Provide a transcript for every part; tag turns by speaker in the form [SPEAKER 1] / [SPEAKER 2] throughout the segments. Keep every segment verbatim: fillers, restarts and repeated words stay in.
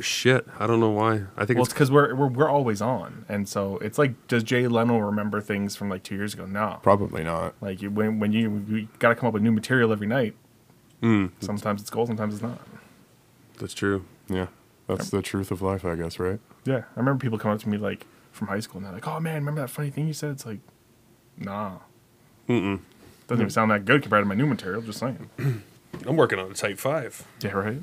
[SPEAKER 1] shit. I don't know why. I think
[SPEAKER 2] Well,
[SPEAKER 1] it's
[SPEAKER 2] it's because we're, we're we're always on, and so it's like, does Jay Leno remember things from like two years ago? No,
[SPEAKER 3] Probably not.
[SPEAKER 2] like you, when when you, you got to come up with new material every night.
[SPEAKER 1] Mm,
[SPEAKER 2] Sometimes it's gold, sometimes it's not.
[SPEAKER 1] that's true.
[SPEAKER 3] Yeah, that's the truth of life, I guess, right?
[SPEAKER 2] Yeah, I remember people coming up to me like from high school, and they're like, "Oh man, remember that funny thing you said?" It's like, nah,
[SPEAKER 1] Mm-mm.
[SPEAKER 2] doesn't even sound that good compared to my new material. Just saying.
[SPEAKER 1] I'm working on a Type five.
[SPEAKER 2] Yeah, right.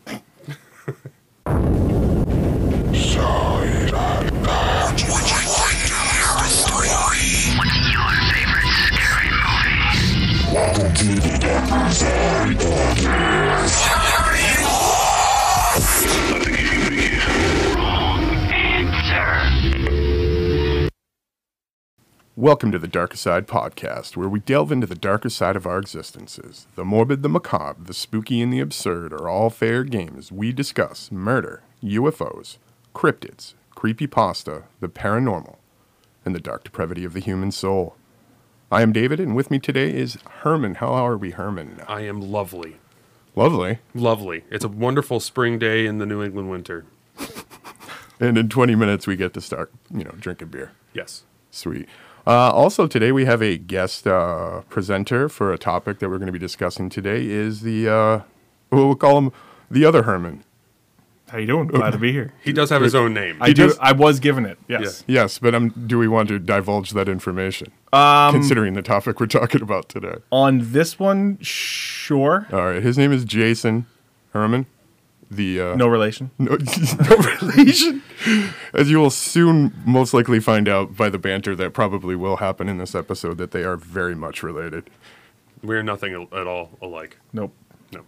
[SPEAKER 3] Welcome to the Darker Side Podcast, where we delve into the darker side of our existences. The morbid, the macabre, the spooky, and the absurd are all fair game as we discuss murder, U F Os, cryptids, creepypasta, the paranormal, and the dark depravity of the human soul. I am David, and with me today is Herman. How are we, Herman?
[SPEAKER 1] I am lovely.
[SPEAKER 3] Lovely.
[SPEAKER 1] Lovely. It's a wonderful spring day in the New England winter.
[SPEAKER 3] And in twenty minutes, we get to start, you know, drinking beer.
[SPEAKER 1] Yes.
[SPEAKER 3] Sweet. Uh, also, today we have a guest uh, presenter for a topic that we're going to be discussing today is the, uh, we'll call him the other Herman.
[SPEAKER 2] How you doing? Glad to be here.
[SPEAKER 1] He does have his own name.
[SPEAKER 2] I do.
[SPEAKER 3] does-
[SPEAKER 2] I was given it. Yes.
[SPEAKER 3] Yes, but um, do we want to divulge that information,
[SPEAKER 2] Um,
[SPEAKER 3] considering the topic we're talking about today?
[SPEAKER 2] on this one, sure.
[SPEAKER 3] All right, his name is Jason Herman. The uh,
[SPEAKER 2] No relation.
[SPEAKER 3] no, no relation. As you will soon most likely find out by the banter that probably will happen in this episode, that they are very much related.
[SPEAKER 1] We're nothing al- at all alike.
[SPEAKER 2] Nope.
[SPEAKER 1] No.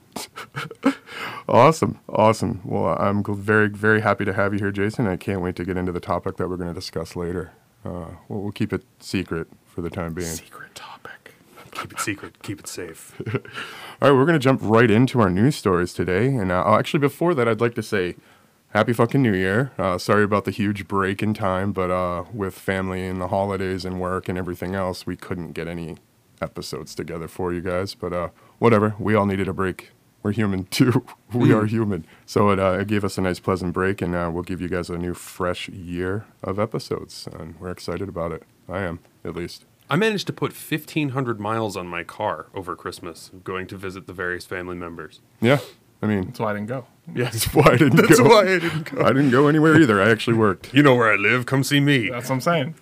[SPEAKER 3] Awesome, awesome. Well, I'm gl- very, very happy to have you here, Jason. I can't wait to get into the topic that we're going to discuss later. Uh, we'll, we'll keep it secret for the time being.
[SPEAKER 2] Secret topic.
[SPEAKER 1] Keep it secret. Keep it safe.
[SPEAKER 3] All right, we're going to jump right into our news stories today. And uh, oh, actually, before that, I'd like to say happy fucking New Year. Uh, sorry about the huge break in time, but uh, with family and the holidays and work and everything else, we couldn't get any episodes together for you guys. But uh, whatever, we all needed a break. We're human too. we are human. So it, uh, it gave us a nice, pleasant break, and uh, we'll give you guys a new, fresh year of episodes. And we're excited about it. I am, at least.
[SPEAKER 1] I managed to put fifteen hundred miles on my car over Christmas, going to visit the various family members.
[SPEAKER 3] Yeah, I mean,
[SPEAKER 2] That's why I didn't go.
[SPEAKER 1] Yes.
[SPEAKER 3] that's why I didn't
[SPEAKER 1] That's
[SPEAKER 3] go.
[SPEAKER 1] why I didn't go.
[SPEAKER 3] I didn't go anywhere either. I actually worked.
[SPEAKER 1] You know where I live. Come see me.
[SPEAKER 2] That's what I'm saying.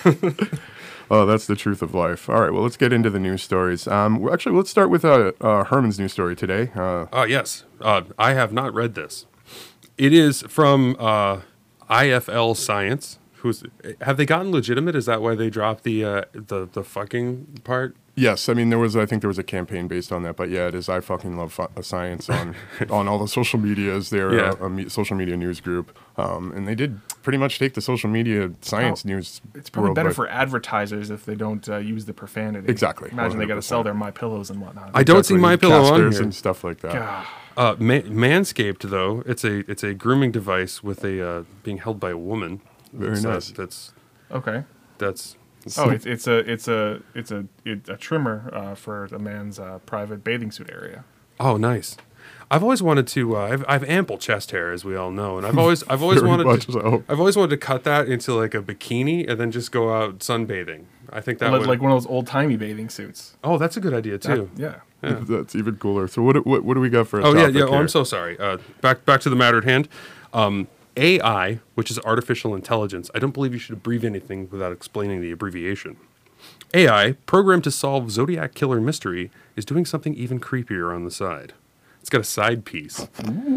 [SPEAKER 3] Oh, that's the truth of life. All right, well, let's get into the news stories. Um, well, actually, let's start with uh, uh, Herman's news story today. Uh,
[SPEAKER 1] Uh, yes. Uh, I have not read this. It is from uh, I F L Science. Who's have they gotten legitimate? Is that why they dropped the uh, the the fucking part?
[SPEAKER 3] yes, I mean, there was, I think there was a campaign based on that, but yeah, it is I fucking love fu- science on on all the social medias. They're
[SPEAKER 1] Yeah.
[SPEAKER 3] a, a me- social media news group, um, and they did pretty much take the social media science
[SPEAKER 2] Oh,
[SPEAKER 3] news.
[SPEAKER 2] It's probably
[SPEAKER 3] world
[SPEAKER 2] better
[SPEAKER 3] by-
[SPEAKER 2] for advertisers if they don't uh, use the profanity.
[SPEAKER 3] Exactly,
[SPEAKER 2] Imagine they got to sell
[SPEAKER 3] one hundred
[SPEAKER 2] their My Pillows and whatnot.
[SPEAKER 1] I don't see My Pillow on
[SPEAKER 3] casters
[SPEAKER 1] here.
[SPEAKER 3] and stuff like that.
[SPEAKER 2] God.
[SPEAKER 1] Uh, Ma- Manscaped, though, it's a it's a grooming device with a uh, being held by a woman.
[SPEAKER 3] Very
[SPEAKER 1] So
[SPEAKER 3] nice.
[SPEAKER 1] That's
[SPEAKER 2] Okay.
[SPEAKER 1] that's
[SPEAKER 2] Oh, it's it's a it's a it's a it, a trimmer uh, for a man's uh, private bathing suit area.
[SPEAKER 1] oh nice. I've always wanted to. Uh, I've, I have ample chest hair, as we all know, and I've always I've always
[SPEAKER 3] Very
[SPEAKER 1] wanted
[SPEAKER 3] much
[SPEAKER 1] to,
[SPEAKER 3] so.
[SPEAKER 1] I've always wanted to cut that into like a bikini and then just go out sunbathing. I think that
[SPEAKER 2] Like,
[SPEAKER 1] would.
[SPEAKER 2] like one of those old timey bathing suits.
[SPEAKER 1] oh, that's a good idea too.
[SPEAKER 2] That- yeah.
[SPEAKER 3] That's even cooler. So what what, what do we got for a
[SPEAKER 1] Oh yeah,
[SPEAKER 3] topic
[SPEAKER 1] yeah. Oh,
[SPEAKER 3] here?
[SPEAKER 1] I'm so sorry. Uh, back back to the matter at hand. Um, A I, which is artificial intelligence. I don't believe you should abbreviate anything without explaining the abbreviation. A I, programmed to solve Zodiac killer mystery, is doing something even creepier on the side. It's got a side piece.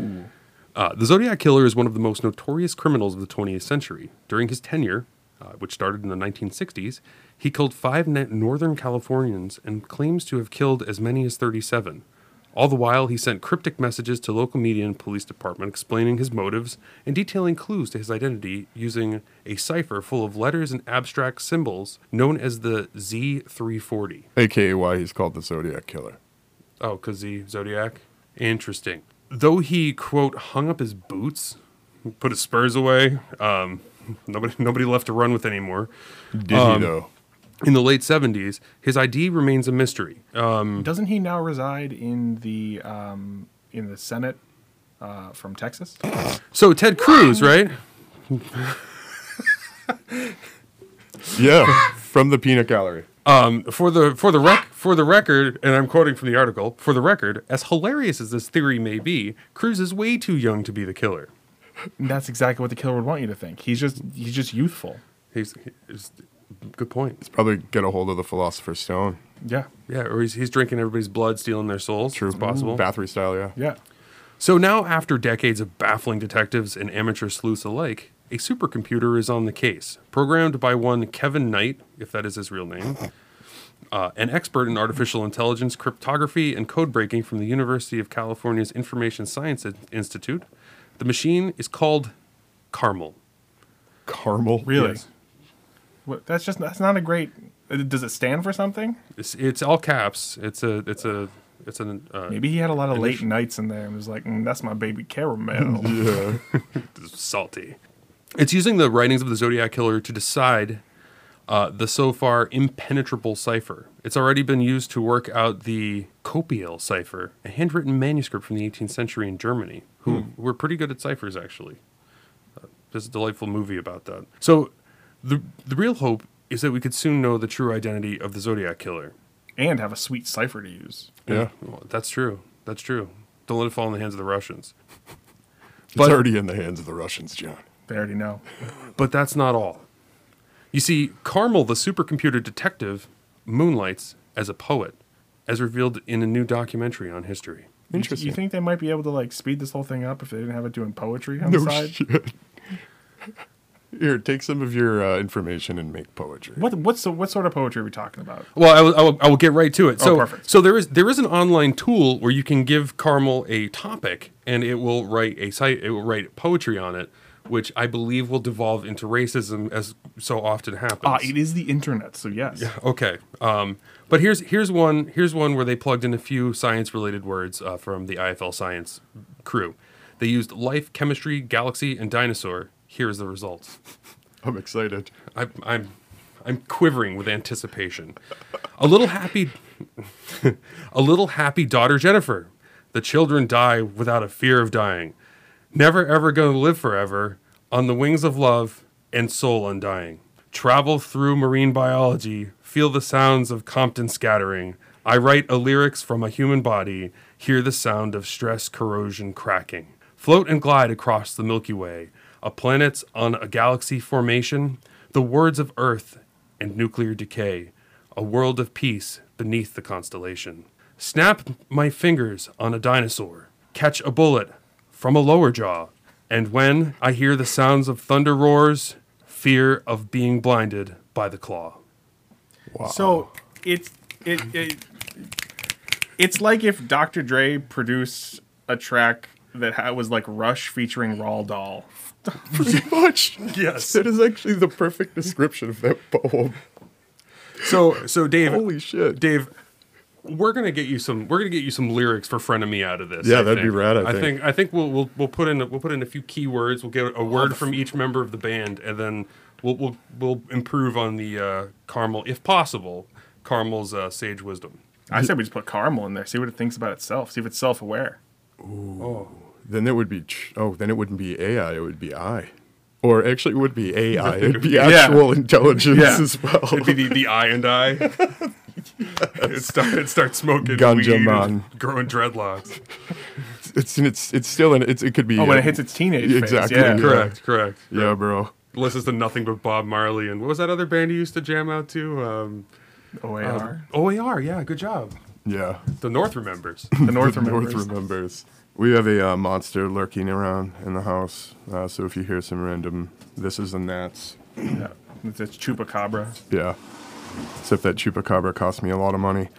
[SPEAKER 1] Uh, the Zodiac killer is one of the most notorious criminals of the twentieth century. During his tenure, uh, which started in the nineteen sixties, he killed five na- Northern Californians and claims to have killed as many as thirty-seven. All the while, he sent cryptic messages to local media and police department explaining his motives and detailing clues to his identity using a cipher full of letters and abstract symbols known as the Z three forty.
[SPEAKER 3] A K A why he's called the Zodiac Killer.
[SPEAKER 1] Oh, because the Zodiac? Interesting. Though he, quote, hung up his boots, put his spurs away, um, nobody nobody left to run with anymore.
[SPEAKER 3] Did he
[SPEAKER 1] Um,
[SPEAKER 3] though?
[SPEAKER 1] In the late seventies, his I D remains a mystery. Um,
[SPEAKER 2] Doesn't he now reside in the um, in the Senate uh, from Texas.
[SPEAKER 1] So Ted Cruz, right?
[SPEAKER 3] Yeah, from the peanut gallery.
[SPEAKER 1] Um, for the for the rec for the record, and I'm quoting from the article. For the record, as hilarious as this theory may be, Cruz is way too young to be the killer.
[SPEAKER 2] And that's exactly what the killer would want you to think. He's just he's just youthful.
[SPEAKER 1] He's, he's good point.
[SPEAKER 3] Probably get a hold of the Philosopher's Stone.
[SPEAKER 2] Yeah.
[SPEAKER 1] Yeah, or he's he's drinking everybody's blood, stealing their souls.
[SPEAKER 3] True.
[SPEAKER 1] It's possible.
[SPEAKER 3] Bathory style, yeah.
[SPEAKER 2] Yeah.
[SPEAKER 1] So now, after decades of baffling detectives and amateur sleuths alike, a supercomputer is on the case, programmed by one Kevin Knight, if that is his real name, uh, an expert in artificial intelligence, cryptography, and code breaking from the University of California's Information Science Institute. The machine is called Carmel.
[SPEAKER 3] Caramel.
[SPEAKER 2] Really?
[SPEAKER 1] Yes.
[SPEAKER 2] What, that's just that's not a great. uh, Does it stand for something?
[SPEAKER 1] It's, it's all caps. It's a it's a it's an uh,
[SPEAKER 2] Maybe he had a lot of late
[SPEAKER 1] Initi-
[SPEAKER 2] nights in there and was like, mm, "That's my baby caramel."
[SPEAKER 3] Yeah.
[SPEAKER 1] salty. It's using the writings of the Zodiac Killer to decide uh, the so far impenetrable cipher. It's already been used to work out the Copiel cipher, a handwritten manuscript from the eighteenth century in Germany, who were pretty good at ciphers, actually. Uh, there's a delightful movie about that. So the the real hope is that we could soon know the true identity of the Zodiac Killer.
[SPEAKER 2] And have a sweet cipher to use.
[SPEAKER 3] Yeah.
[SPEAKER 1] Well, that's true. That's true. Don't let it fall in the hands of the Russians.
[SPEAKER 3] It's
[SPEAKER 1] But-
[SPEAKER 3] already in the hands of the Russians, John.
[SPEAKER 2] They already know.
[SPEAKER 1] But that's not all. You see, Carmel, the supercomputer detective, moonlights as a poet, as revealed in a new documentary on history.
[SPEAKER 3] Interesting.
[SPEAKER 2] You think they might be able to like speed this whole thing up if they didn't have it doing poetry on
[SPEAKER 3] No
[SPEAKER 2] the side?
[SPEAKER 3] shit. Here, take some of your uh, information and make poetry.
[SPEAKER 2] What what's the, what sort of poetry are we talking about?
[SPEAKER 1] Well, I will, I will, I will get right to it.
[SPEAKER 2] Oh,
[SPEAKER 1] So,
[SPEAKER 2] perfect.
[SPEAKER 1] so there is there is an online tool where you can give Carmel a topic, and it will write a site. It will write poetry on it, which I believe will devolve into racism, as so often happens.
[SPEAKER 2] Ah, it is the internet, so yes.
[SPEAKER 1] Okay. Um, but here's here's one here's one where they plugged in a few science related words uh, from the I F L Science crew. They used life, chemistry, galaxy, and dinosaur. Here's the results.
[SPEAKER 3] I'm excited.
[SPEAKER 1] I, I'm I'm quivering with anticipation. A little happy, a little happy daughter Jennifer. The children die without a fear of dying. Never ever gonna live forever. On the wings of love and soul undying. Travel through marine biology. Feel the sounds of Compton scattering. I write a lyrics from a human body. Hear the sound of stress corrosion cracking. Float and glide across the Milky Way. A planet's on a galaxy formation. The words of Earth and nuclear decay. A world of peace beneath the constellation. Snap my fingers on a dinosaur. Catch a bullet from a lower jaw. And when I hear the sounds of thunder roars, fear of being blinded by the claw.
[SPEAKER 3] Wow.
[SPEAKER 2] So it's it, it it's like if Doctor Dre produced a track that ha- was like Rush featuring Raw Doll.
[SPEAKER 3] pretty much.
[SPEAKER 1] Yes.
[SPEAKER 3] That is actually the perfect description of that poem.
[SPEAKER 1] So, so Dave,
[SPEAKER 3] Holy shit.
[SPEAKER 1] Dave, we're gonna get you some. We're gonna get you some lyrics for "Frenemy" out of this.
[SPEAKER 3] Yeah,
[SPEAKER 1] I
[SPEAKER 3] that'd be
[SPEAKER 1] think.
[SPEAKER 3] rad, I
[SPEAKER 1] I
[SPEAKER 3] think.
[SPEAKER 1] think. I think we'll we'll we'll put in a, we'll put in a few keywords. We'll get a word from each member of the band, and then we'll we'll we'll improve on the uh, Carmel, if possible, Carmel's uh, sage wisdom.
[SPEAKER 2] I said we just put caramel in there, see what it thinks about itself, see if it's self-aware.
[SPEAKER 1] Oh,
[SPEAKER 3] Then it would be, ch- oh, then it wouldn't be A I, it would be I. Or actually, it would be A I. It'd be
[SPEAKER 2] Yeah.
[SPEAKER 3] actual intelligence
[SPEAKER 2] Yeah.
[SPEAKER 3] as well.
[SPEAKER 1] it'd be the, the eye and eye. It start it starts smoking
[SPEAKER 3] Ganja
[SPEAKER 1] weed,
[SPEAKER 3] man.
[SPEAKER 1] and growing dreadlocks.
[SPEAKER 3] It's it's it's still in it's it could be
[SPEAKER 2] Oh, when
[SPEAKER 3] uh,
[SPEAKER 2] it hits its teenage
[SPEAKER 3] exactly,
[SPEAKER 2] phase, yeah.
[SPEAKER 3] yeah.
[SPEAKER 1] Correct, correct.
[SPEAKER 3] yeah, bro.
[SPEAKER 1] Listens to nothing but Bob Marley and what was that other band you used to jam out to? Um,
[SPEAKER 2] O A R.
[SPEAKER 1] O A R. Yeah, good job.
[SPEAKER 3] Yeah.
[SPEAKER 1] The North remembers.
[SPEAKER 2] The North
[SPEAKER 3] The
[SPEAKER 2] remembers.
[SPEAKER 3] North remembers. We have a uh, monster lurking around in the house, uh, so if you hear some random thises and that's,
[SPEAKER 2] Yeah. It's, it's Chupacabra.
[SPEAKER 3] yeah. Except that chupacabra cost me a lot of money.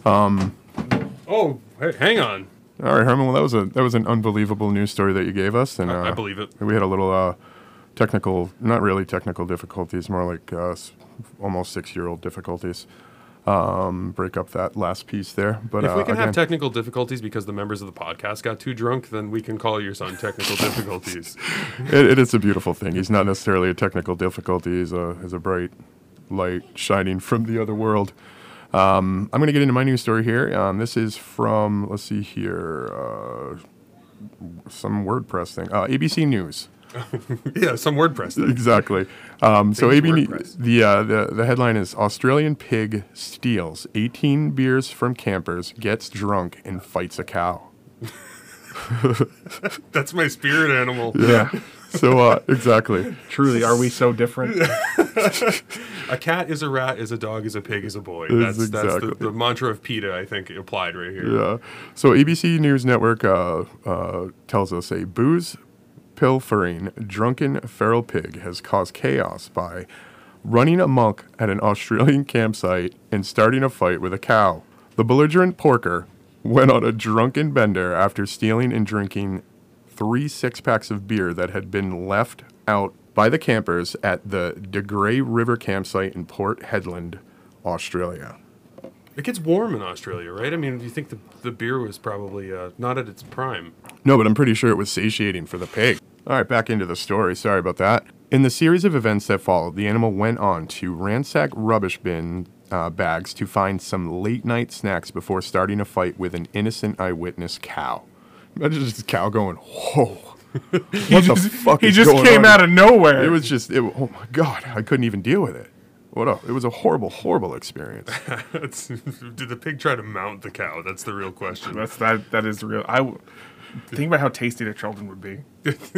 [SPEAKER 1] Oh, hey, hang on.
[SPEAKER 3] All right, Herman. Well, that was a that was an unbelievable news story that you gave us, and uh,
[SPEAKER 1] I, I believe it.
[SPEAKER 3] we had a little uh, technical, not really technical difficulties, more like uh, s- almost six-year-old difficulties. Um, break up that last piece there, but
[SPEAKER 1] If
[SPEAKER 3] uh,
[SPEAKER 1] we can
[SPEAKER 3] again,
[SPEAKER 1] have technical difficulties because the members of the podcast got too drunk, then we can call your son technical difficulties.
[SPEAKER 3] it, it is a beautiful thing. He's not necessarily a technical difficulty. He's a he's a bright light shining from the other world. Um, I'm going to get into my news story here. Um, this is from, let's see here, uh, some WordPress thing. Uh, A B C News.
[SPEAKER 1] Yeah, some WordPress thing.
[SPEAKER 3] Exactly. Um, so A
[SPEAKER 1] Things
[SPEAKER 3] B
[SPEAKER 1] WordPress.
[SPEAKER 3] the, uh, the the headline is Australian pig steals eighteen beers from campers, gets drunk, and fights a cow.
[SPEAKER 1] That's my spirit animal.
[SPEAKER 3] Yeah. So uh, exactly.
[SPEAKER 2] Truly, are we so different?
[SPEAKER 1] A cat is a rat, is a dog, is a pig, is a boy.
[SPEAKER 3] Is
[SPEAKER 1] That's, that's the,
[SPEAKER 3] exactly.
[SPEAKER 1] the mantra of PETA, I think, applied right here.
[SPEAKER 3] Yeah. So A B C News Network uh, uh, tells us a booze pilfering drunken feral pig has caused chaos by running amok at an Australian campsite and starting a fight with a cow. The belligerent porker went on a drunken bender after stealing and drinking three six-packs of beer that had been left out by the campers at the De Grey River campsite in Port Hedland, Australia.
[SPEAKER 1] It gets warm in Australia, right? I mean, do you think the, the beer was probably uh, not at its prime?
[SPEAKER 3] No, but I'm pretty sure it was satiating for the pig. All right, back into the story. Sorry about that. In the series of events that followed, the animal went on to ransack rubbish bin uh, bags to find some late-night snacks before starting a fight with an innocent eyewitness cow. Imagine just this cow going, whoa. What the fuck
[SPEAKER 2] He
[SPEAKER 3] is
[SPEAKER 2] just
[SPEAKER 3] going
[SPEAKER 2] came
[SPEAKER 3] on?
[SPEAKER 2] out of nowhere.
[SPEAKER 3] It was just, it, oh my God, I couldn't even deal with it. What a, it was a horrible, horrible experience.
[SPEAKER 1] That's, did the pig try to mount the cow? That's the real question.
[SPEAKER 2] That's that. That is real. I w- think about how tasty the children would be.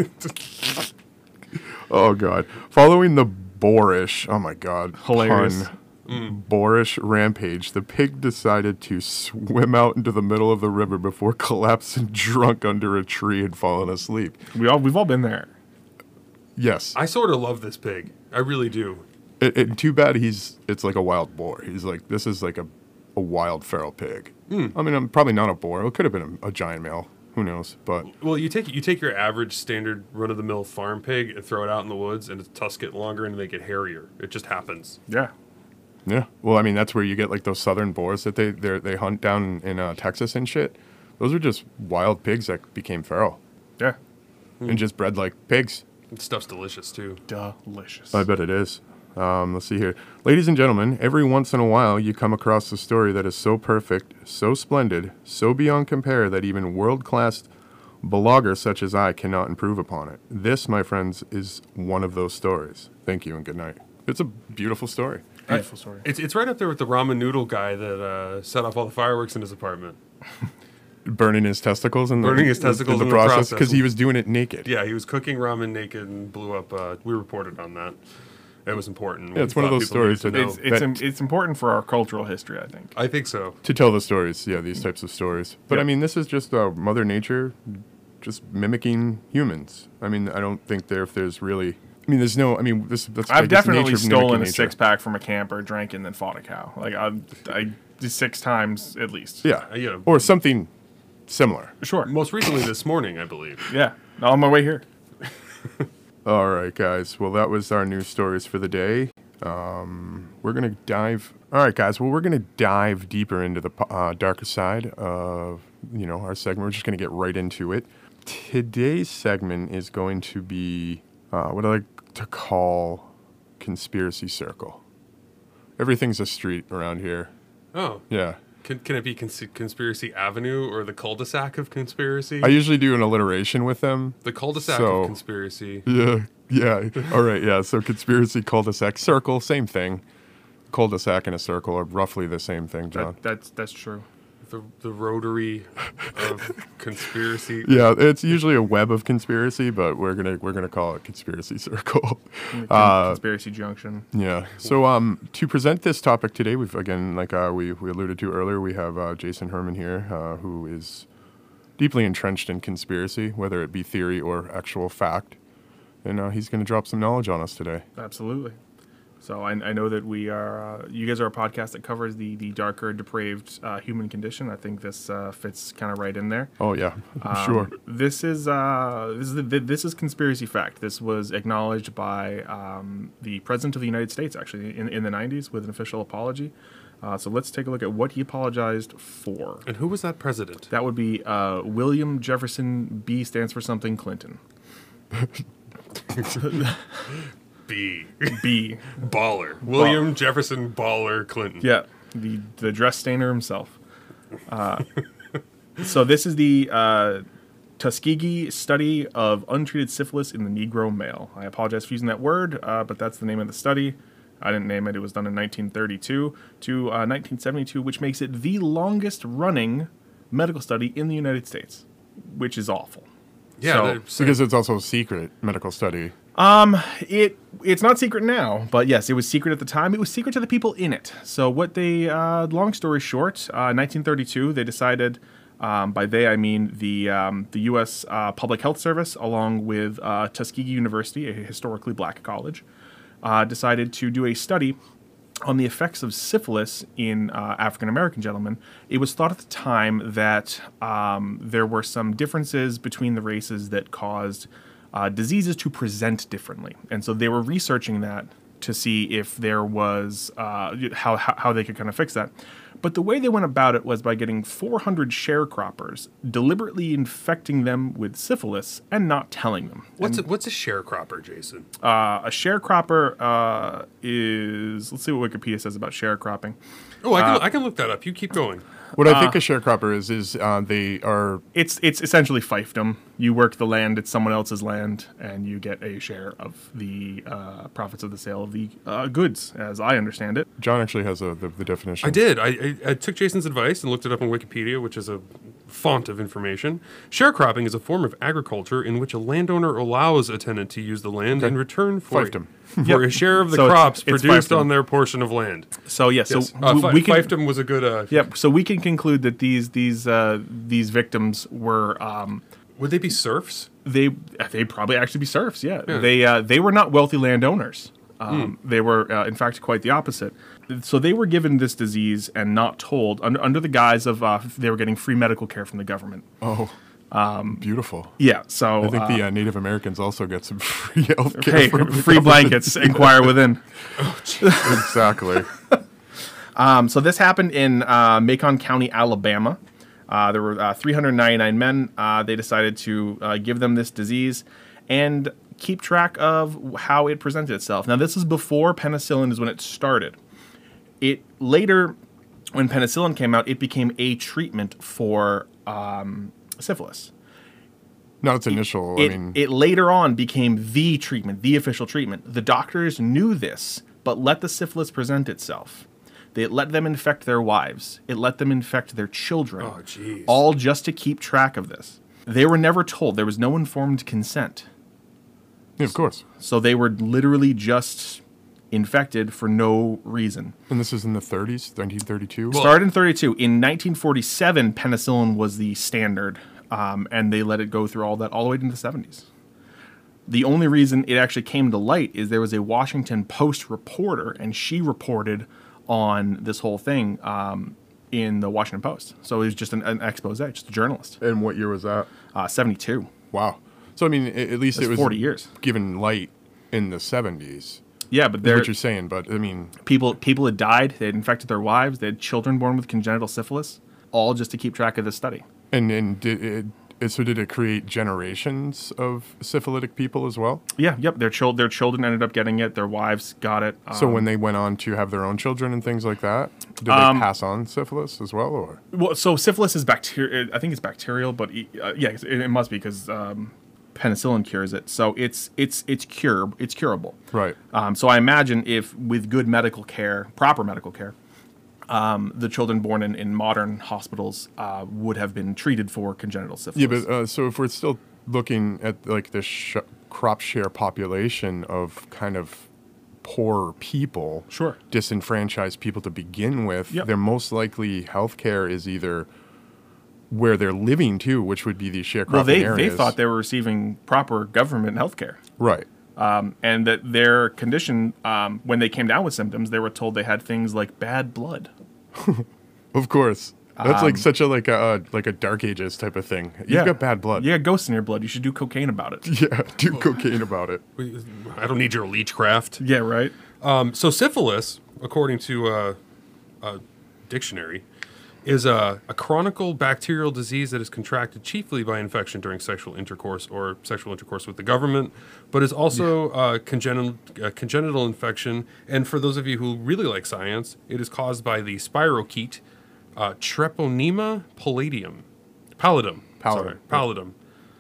[SPEAKER 3] Oh God! Following the boorish, oh my God,
[SPEAKER 2] Hilarious.
[SPEAKER 3] pun, boorish rampage, the pig decided to swim out into the middle of the river before collapsing drunk under a tree and falling asleep.
[SPEAKER 2] We all we've all been there.
[SPEAKER 3] Yes,
[SPEAKER 1] I sort of love this pig. I really do.
[SPEAKER 3] it, it, too bad he's it's like a wild boar. He's like this is like a, a wild feral pig. I mean, I'm probably not a boar. It could have been a, a giant male. Who knows? But
[SPEAKER 1] Well, you take you take your average standard run of the mill farm pig and throw it out in the woods, and its tusks get longer and they get hairier. It just happens.
[SPEAKER 2] Yeah.
[SPEAKER 3] yeah, well, I mean, that's where you get like those southern boars that they they they hunt down in uh, Texas and shit. Those are just wild pigs that became feral
[SPEAKER 2] Yeah.
[SPEAKER 3] and just bred like pigs.
[SPEAKER 1] That stuff's delicious too.
[SPEAKER 2] Delicious.
[SPEAKER 3] I bet it is. Um, let's see here. Ladies and gentlemen, every once in a while you come across a story that is so perfect, so splendid, so beyond compare that even world-class bloggers such as I cannot improve upon it. This, my friends, is one of those stories. Thank you and good night. It's a beautiful story.
[SPEAKER 2] Beautiful story.
[SPEAKER 1] It's it's right up there with the ramen noodle guy that uh, set off all the fireworks in his apartment.
[SPEAKER 3] Burning his testicles in the,
[SPEAKER 1] Burning his testicles
[SPEAKER 3] in the
[SPEAKER 1] in the
[SPEAKER 3] process
[SPEAKER 1] process.
[SPEAKER 3] because he was doing it naked.
[SPEAKER 1] Yeah, he was cooking ramen naked and blew up. Uh, we reported on that. It was important.
[SPEAKER 3] Yeah, it's one of
[SPEAKER 1] thought
[SPEAKER 3] those
[SPEAKER 1] people needed
[SPEAKER 3] stories
[SPEAKER 1] to
[SPEAKER 3] that-
[SPEAKER 1] know.
[SPEAKER 2] It's it's
[SPEAKER 3] That-
[SPEAKER 2] im- it's important for our cultural history, I think.
[SPEAKER 1] I think so.
[SPEAKER 3] To tell the stories, yeah, these types of stories. But
[SPEAKER 2] Yeah.
[SPEAKER 3] I mean, this is just uh, Mother Nature just mimicking humans. I mean, I don't think there if there's really. I mean, there's no. I mean, this. That's I
[SPEAKER 2] I've
[SPEAKER 3] guess
[SPEAKER 2] definitely
[SPEAKER 3] nature of
[SPEAKER 2] stolen
[SPEAKER 3] mimicking
[SPEAKER 2] a
[SPEAKER 3] nature.
[SPEAKER 2] six pack from a camper, drank, and then fought a cow. Like I, I did six times at least.
[SPEAKER 3] Yeah,
[SPEAKER 1] Uh, you know,
[SPEAKER 3] or something similar.
[SPEAKER 2] Sure.
[SPEAKER 1] most recently this morning, I believe.
[SPEAKER 2] Yeah. On my way here.
[SPEAKER 3] All right, guys. Well, that was our news stories for the day. Um, we're gonna dive. All right, guys. Well, we're gonna dive deeper into the uh, darker side of you know our segment. We're just gonna get right into it. Today's segment is going to be uh, what I like to call conspiracy circle. Everything's a street around here.
[SPEAKER 1] Oh,
[SPEAKER 3] Yeah.
[SPEAKER 1] can, can it be cons- Conspiracy Avenue or the cul-de-sac of conspiracy?
[SPEAKER 3] I usually do an alliteration with them.
[SPEAKER 1] the cul-de-sac
[SPEAKER 3] So-
[SPEAKER 1] of conspiracy.
[SPEAKER 3] Yeah, yeah. All right, yeah. So conspiracy cul-de-sac circle, same thing. Cul-de-sac and a circle are roughly the same thing, John.
[SPEAKER 2] That, that's that's true.
[SPEAKER 1] The the rotary of conspiracy.
[SPEAKER 3] Yeah, it's usually a web of conspiracy, but we're gonna we're gonna call it conspiracy circle. Uh,
[SPEAKER 2] Conspiracy Junction.
[SPEAKER 3] yeah. So um, to present this topic today, we've again, like uh, we we alluded to earlier, we have uh, Jason Herman here, uh, who is deeply entrenched in conspiracy, whether it be theory or actual fact, and uh, he's going to drop some knowledge on us today.
[SPEAKER 2] Absolutely. So I, I know that we are. Uh, you guys are a podcast that covers the the darker, depraved uh, human condition. I think this uh, fits kind of right in there.
[SPEAKER 3] Oh yeah,
[SPEAKER 2] Um,
[SPEAKER 3] sure.
[SPEAKER 2] This is uh, this is the, this is conspiracy fact. This was acknowledged by um, the president of the United States actually in in the nineties with an official apology. Uh, so let's take a look at what he apologized for.
[SPEAKER 1] And who was that president?
[SPEAKER 2] That would be uh, William Jefferson. B stands for something. Clinton.
[SPEAKER 1] B.
[SPEAKER 2] B.
[SPEAKER 1] Baller. William Jefferson Baller Clinton.
[SPEAKER 2] Yeah, the the dress stainer himself. Uh, so this is the uh, Tuskegee study of untreated syphilis in the Negro male. I apologize for using that word, uh, but that's the name of the study. I didn't name it. It was done in nineteen thirty-two to uh, nineteen seventy-two, which makes it the longest running medical study in the United States, which is awful.
[SPEAKER 1] Yeah,
[SPEAKER 2] So-
[SPEAKER 1] they're saying-
[SPEAKER 3] Because it's also a secret medical study.
[SPEAKER 2] It it's not secret now, but yes, it was secret at the time. It was secret to the people in it. So what they, uh, long story short, uh, nineteen thirty-two, they decided. Um, by they, I mean the um, the U S Uh, Public Health Service, along with uh, Tuskegee University, a historically black college, uh, decided to do a study on the effects of syphilis in uh, African American gentlemen. It was thought at the time that um, there were some differences between the races that caused uh, diseases to present differently, and so they were researching that to see if there was uh, how, how how they could kind of fix that. But the way they went about it was by getting four hundred sharecroppers, deliberately infecting them with syphilis and not telling them.
[SPEAKER 1] what's a, what's a sharecropper, Jason?
[SPEAKER 2] Uh, a sharecropper uh, is, let's see what Wikipedia says about sharecropping.
[SPEAKER 1] Oh, I can
[SPEAKER 2] uh,
[SPEAKER 1] I can look that up. You keep going.
[SPEAKER 3] What I think a sharecropper is is uh, they are
[SPEAKER 2] It's it's essentially fiefdom. You work the land; it's someone else's land, and you get a share of the uh, profits of the sale of the uh, goods, as I understand it.
[SPEAKER 3] John actually has a, the, the definition.
[SPEAKER 1] I did. I, I, I took Jason's advice and looked it up on Wikipedia, which is a font of information. Sharecropping is a form of agriculture in which a landowner allows a tenant to use the land in return for,
[SPEAKER 3] Fiefdom.
[SPEAKER 1] for a share of the
[SPEAKER 2] So it's-
[SPEAKER 1] crops
[SPEAKER 2] it's
[SPEAKER 1] produced
[SPEAKER 2] fiefdom.
[SPEAKER 1] on their portion of land.
[SPEAKER 2] So yeah, so
[SPEAKER 1] Yes. Uh,
[SPEAKER 2] we,
[SPEAKER 1] fi-
[SPEAKER 2] we can
[SPEAKER 1] fiefdom was a good. Uh,
[SPEAKER 2] Yep. So we can conclude that these these uh, these victims were um,
[SPEAKER 1] Would they be serfs?
[SPEAKER 2] they they probably actually be serfs. Yeah. They uh, they were not wealthy landowners. Um, They were uh, in fact quite the opposite. So they were given this disease and not told under under the guise of uh, they were getting free medical care from the government.
[SPEAKER 3] Oh, beautiful.
[SPEAKER 2] Yeah. So
[SPEAKER 3] I think
[SPEAKER 2] uh,
[SPEAKER 3] the uh, Native Americans also get some free health care.
[SPEAKER 2] hey, free blankets. Inquire within.
[SPEAKER 3] Exactly.
[SPEAKER 2] Um, so this happened in uh, Macon County, Alabama. Uh, there were uh, three hundred ninety-nine men. Uh, they decided to uh, give them this disease and keep track of how it presented itself. Now, this is before penicillin is when it started. It later, when penicillin came out, it became a treatment for um, syphilis.
[SPEAKER 3] Not its initial.
[SPEAKER 2] It,
[SPEAKER 3] I mean,
[SPEAKER 2] it later on became the treatment, the official treatment. The doctors knew this, but let the syphilis present itself. They let them infect their wives. It let them infect their children.
[SPEAKER 1] Oh, jeez.
[SPEAKER 2] All just to keep track of this. They were never told. There was no informed consent.
[SPEAKER 3] yeah, of course.
[SPEAKER 2] So they were literally just infected for no reason.
[SPEAKER 3] And this is in the thirties, nineteen thirty-two.
[SPEAKER 1] Well-
[SPEAKER 2] Started in thirty-two. In nineteen forty-seven, penicillin was the standard, um, and they let it go through all that all the way into the seventies. The only reason it actually came to light is there was a Washington Post reporter, and she reported on this whole thing um, in the Washington Post. So it was just an, an expose, just a journalist.
[SPEAKER 3] And what year was that?
[SPEAKER 2] Uh, seventy-two.
[SPEAKER 3] Wow. So I mean, a- at least
[SPEAKER 2] That's
[SPEAKER 3] it was
[SPEAKER 2] forty years.
[SPEAKER 3] given light in the seventies.
[SPEAKER 2] Yeah, but
[SPEAKER 3] Is
[SPEAKER 2] there
[SPEAKER 3] what you're saying, but I mean,
[SPEAKER 2] people people had died. They had infected their wives. They had children born with congenital syphilis, all just to keep track of this study.
[SPEAKER 3] and and did it, so did it create generations of syphilitic people as well?
[SPEAKER 2] Yeah, yep. Their chil- their children ended up getting it. Their wives got it. Um,
[SPEAKER 3] So when they went on to have their own children and things like that, did
[SPEAKER 2] Um,
[SPEAKER 3] they pass on syphilis as well, or
[SPEAKER 2] well, so syphilis is bacterial. I think it's bacterial, but uh, yeah, it, it must be because um, penicillin cures it. So it's it's it's cure it's curable.
[SPEAKER 3] right?
[SPEAKER 2] Um, so I imagine if with good medical care, proper medical care, um, the children born in, in modern hospitals uh, would have been treated for congenital syphilis.
[SPEAKER 3] Yeah, but uh, so if we're still looking at like the sh- crop share population of kind of poor people,
[SPEAKER 2] Sure.
[SPEAKER 3] disenfranchised people to begin with,
[SPEAKER 2] Yep.
[SPEAKER 3] their most likely healthcare is either where they're living too, which would be these sharecropping
[SPEAKER 2] well, they, they
[SPEAKER 3] areas.
[SPEAKER 2] thought they were receiving proper government health care.
[SPEAKER 3] right.
[SPEAKER 2] Um, and that their condition, um, when they came down with symptoms, they were told they had things like bad blood.
[SPEAKER 3] Of course, that's like
[SPEAKER 2] Um,
[SPEAKER 3] such a like a uh, like a Dark Ages type of thing. You've got bad blood.
[SPEAKER 2] You got ghosts in your blood. You should do cocaine about it.
[SPEAKER 3] Yeah, do cocaine about it.
[SPEAKER 1] We- I don't need your leechcraft.
[SPEAKER 2] Yeah, right.
[SPEAKER 1] Um, so syphilis, according to uh, a dictionary, is a, a chronic bacterial disease that is contracted chiefly by infection during sexual intercourse or sexual intercourse with the government, but is also uh, congenital, uh, congenital infection. And for those of you who really like science, it is caused by the spirochete uh, Treponema pallidum. Pallidum.
[SPEAKER 3] Pallidum,
[SPEAKER 1] Sorry,
[SPEAKER 3] yeah.
[SPEAKER 1] pallidum.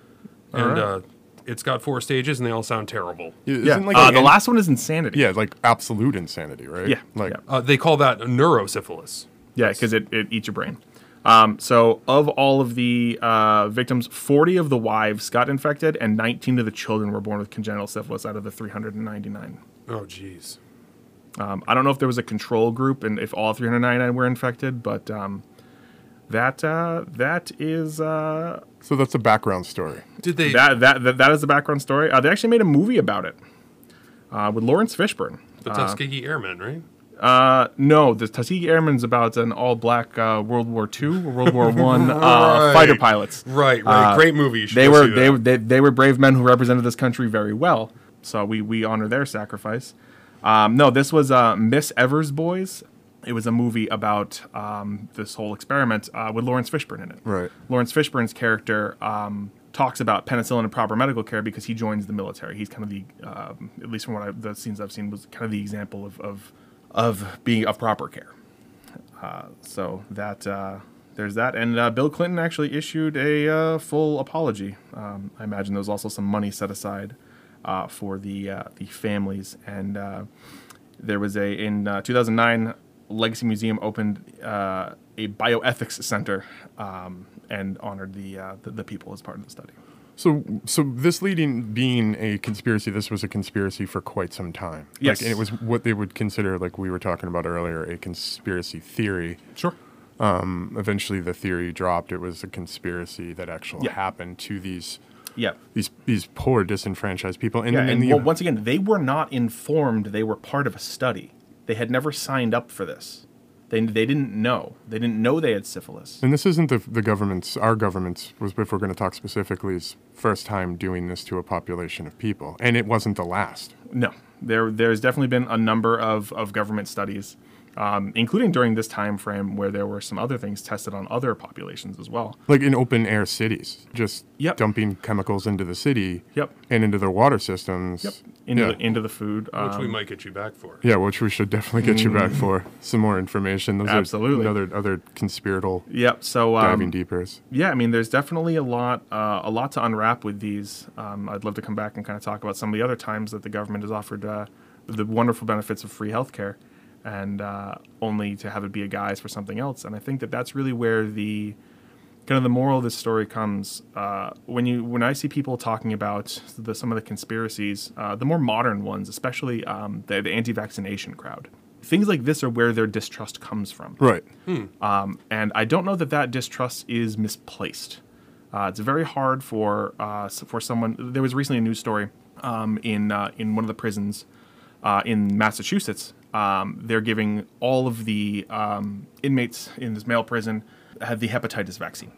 [SPEAKER 1] and
[SPEAKER 2] Alright.
[SPEAKER 1] uh, it's got four stages, and they all sound terrible.
[SPEAKER 3] Isn't
[SPEAKER 2] Yeah,
[SPEAKER 3] like
[SPEAKER 2] uh,
[SPEAKER 3] an-
[SPEAKER 2] the last one is insanity.
[SPEAKER 3] yeah, like absolute insanity, right?
[SPEAKER 2] Yeah,
[SPEAKER 3] like
[SPEAKER 2] yeah.
[SPEAKER 1] Uh, they call that neurosyphilis.
[SPEAKER 2] Yeah, because it, it eats your brain. Um, so, of all of the uh, victims, forty of the wives got infected, and nineteen of the children were born with congenital syphilis out of the three hundred ninety-nine.
[SPEAKER 1] Oh, jeez.
[SPEAKER 2] Um, I don't know if there was a control group and if all three hundred ninety-nine were infected, but um, that uh, that is uh,
[SPEAKER 3] so that's a background story.
[SPEAKER 1] Did they?
[SPEAKER 2] that, that that that is the background story. Uh, they actually made a movie about it uh, with Lawrence Fishburne.
[SPEAKER 1] the Tuskegee Airmen, right?
[SPEAKER 2] Uh, no, the Tuskegee Airmen's about an all-black uh, World War Two or World War One uh,
[SPEAKER 1] Right.
[SPEAKER 2] fighter pilots.
[SPEAKER 1] Right, right.
[SPEAKER 2] Uh,
[SPEAKER 1] Great movie. You should
[SPEAKER 2] They
[SPEAKER 1] go
[SPEAKER 2] were
[SPEAKER 1] see
[SPEAKER 2] they,
[SPEAKER 1] that.
[SPEAKER 2] they they were brave men who represented this country very well. So we we honor their sacrifice. Um, no, this was uh, Miss Evers Boys. It was a movie about um, this whole experiment uh, with Lawrence Fishburne in it.
[SPEAKER 3] Right.
[SPEAKER 2] Lawrence Fishburne's character um, talks about penicillin and proper medical care because he joins the military. He's kind of the, um, at least from what I, the scenes I've seen, was kind of the example of of, of being of proper care. Uh, so that uh, there's that, and uh, Bill Clinton actually issued a uh, full apology. Um, I imagine there was also some money set aside uh, for the uh, the families, and uh, there was a in uh, two thousand nine. Legacy Museum opened uh, a bioethics center um, and honored the, uh, the the people as part of the study.
[SPEAKER 3] So, so this leading being a conspiracy, this was a conspiracy for quite some time.
[SPEAKER 2] Yes.
[SPEAKER 3] Like, and it was what they would consider, like we were talking about earlier, a conspiracy theory.
[SPEAKER 2] Sure.
[SPEAKER 3] Um, eventually, the theory dropped. It was a conspiracy that actually
[SPEAKER 2] Yeah.
[SPEAKER 3] happened to these
[SPEAKER 2] Yeah.
[SPEAKER 3] these these poor disenfranchised people. And,
[SPEAKER 2] Yeah,
[SPEAKER 3] and
[SPEAKER 2] and
[SPEAKER 3] the,
[SPEAKER 2] well, once again, they were not informed they were part of a study. They had never signed up for this. They, they didn't know. They didn't know they had syphilis.
[SPEAKER 3] and this isn't the the government's, our government's, was if we're going to talk specifically, is first time doing this to a population of people, and it wasn't the last.
[SPEAKER 2] No, there there's definitely been a number of, of government studies, um, including during this time frame where there were some other things tested on other populations as well.
[SPEAKER 3] Like in open air cities, just
[SPEAKER 2] Yep.
[SPEAKER 3] dumping chemicals into the city
[SPEAKER 2] Yep.
[SPEAKER 3] and into their water systems.
[SPEAKER 2] Yep. Into
[SPEAKER 3] yeah.
[SPEAKER 2] the, into the food.
[SPEAKER 1] Which we
[SPEAKER 2] um,
[SPEAKER 1] might get you back for.
[SPEAKER 3] Yeah, which we should definitely get you back for some more information. Those
[SPEAKER 2] Absolutely.
[SPEAKER 3] are other other conspiratorial
[SPEAKER 2] Yep. So um,
[SPEAKER 3] diving deepers.
[SPEAKER 2] yeah, I mean, there's definitely a lot, uh, a lot to unwrap with these. Um, I'd love to come back and kind of talk about some of the other times that the government has offered uh, the wonderful benefits of free healthcare, and uh, only to have it be a guise for something else. And I think that that's really where the kind of the moral of this story comes. Uh, when you when I see people talking about the, some of the conspiracies, uh, the more modern ones, especially um, the, the anti-vaccination crowd. Things like this are where their distrust comes from.
[SPEAKER 3] Right.
[SPEAKER 2] Um, and I don't know that that distrust is misplaced. Uh, it's very hard for uh, s- for someone. There was recently a news story um, in uh, in one of the prisons uh, in Massachusetts. Um, they're giving all of the um, inmates in this male prison had the hepatitis vaccine,